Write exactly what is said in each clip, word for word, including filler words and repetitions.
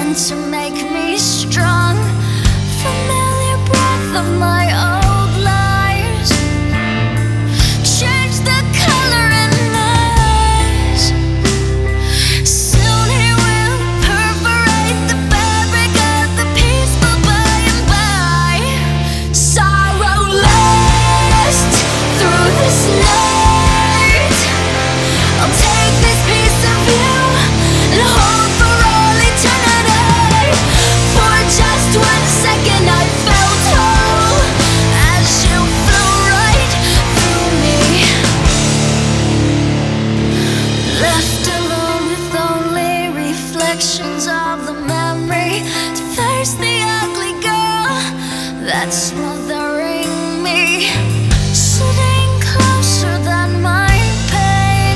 meant to make me strong. Familiar breath of my old lies. Change the color in eyes. Soon he will perforate the fabric of the peaceful by and by. Sorrow lasts through this night. I'll take this piece of you and hold for all eternity. For just one second I felt whole as you flew right through me. Left alone with only reflections of the memory to face the ugly girl that's smothering me. Sitting closer than my pain.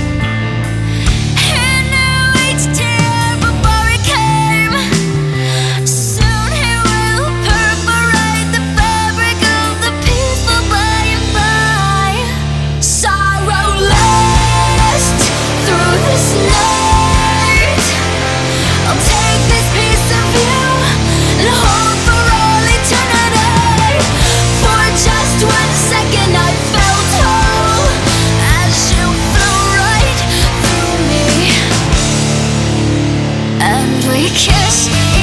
He knew each tear before it came. Soon he will perforate the fabric of the peaceful by and by. Sorrow lasts through this night. I'll take this piece of you and hold for all eternity. For just one second I felt whole as you flew right through me. And we kissed